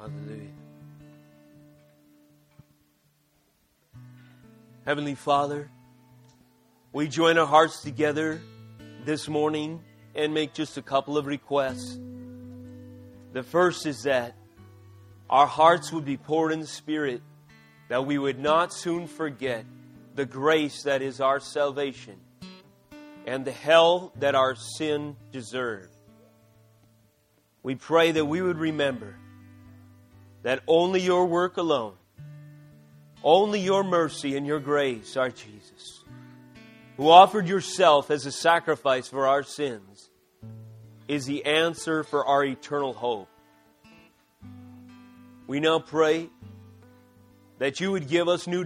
Hallelujah. Heavenly Father, we join our hearts together this morning and make just a couple of requests. The first is that our hearts would be poured in the Spirit, that we would not soon forget the grace that is our salvation and the hell that our sin deserved. We pray that we would remember that only your work alone, only your mercy and your grace, our Jesus, who offered yourself as a sacrifice for our sins, is the answer for our eternal hope. We now pray that you would give us new